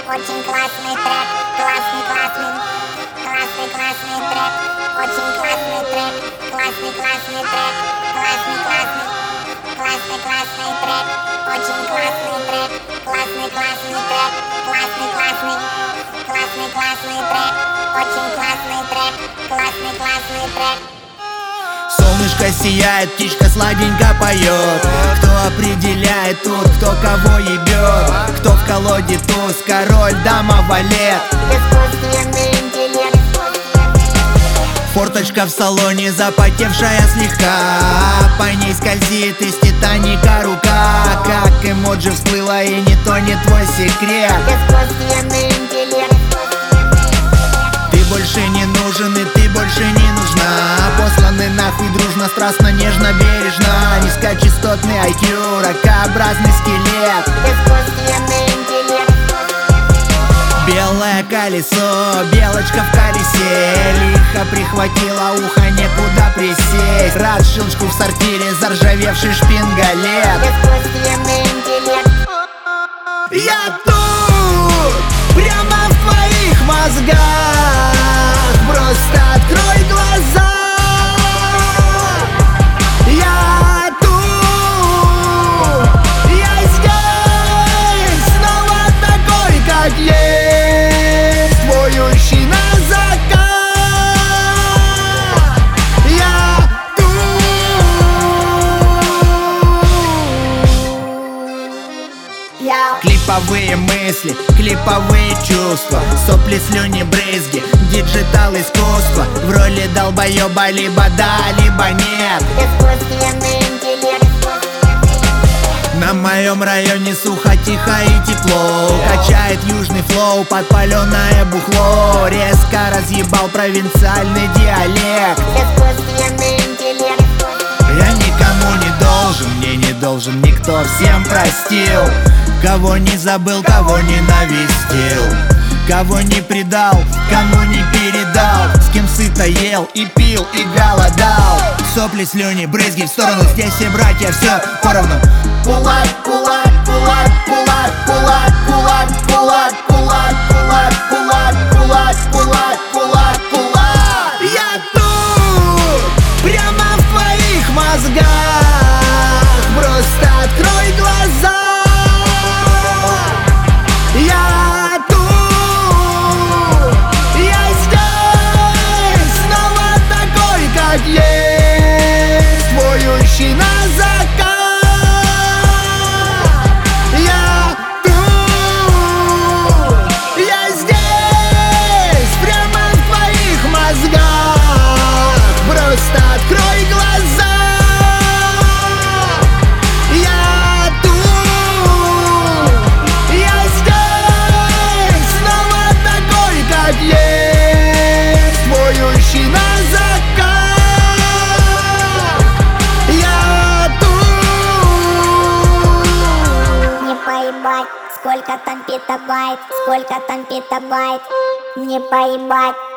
очень классный трек, классный трек, очень классный трек, классный трек, очень классный трек, классный трек, очень классный трек. Солнышко сияет, птичка сладенько поет. Кто определяет тут, кто кого ебет? Кто в колоде туз, король, дама, валет? Искусственный интеллект. Форточка в салоне, запотевшая слегка. По ней скользит из Титаника рука. Как эмоджи всплыла, и не то, не твой секрет. Искусственный интеллект. Ты больше не нужен, и ты больше не нужна. Посланы нахуй дружно, страстно, нежно, бережно. Низкочастотный IQ, ракообразный скелет. Искусственный интеллект. Белое колесо, белочка в колесе. Лихо прихватила ухо, некуда присесть. Рад щелчку в сортире, заржавевший шпингалет. Искусственный интеллект. Я тут, прямо в твоих мозгах. Просто открой глаза. Я тут, я здесь, снова такой, как есть, воющий на закат. Я тут. Клиповые мысли, клиповые чувства, сопли, слюни, брызги, диджитал искусство. В роли долбоеба либо да, либо нет. Искусственный интеллект. На моем районе сухо, тихо и тепло. Качает южный флоу, подпаленное бухло. Резко разъебал провинциальный диалект. Искусственный интеллект. Я никому не должен, мне не должен никто, всем простил. Кого не забыл, кого не навестил, кого не предал, кому не передал. С кем сыто ел и пил и голодал. Сопли, слюни, брызги в сторону, здесь все братья, все поровну. Кулак, кулак, кулак, кулак, кулак, кулак, кулак, кулак, кулак, кулак, кулак, кулак, кулак, кулак. Я тут, прямо в твоих мозгах. Просто открой глаза. Я тут, я здесь, снова такой, как есть, воющий на закат. Я тут, я здесь, прямо в твоих мозгах. Просто открой глаза. Есть, воющий на закат. Я тут. Не поебать, сколько там петабайт, сколько там петабайт. Не поебать.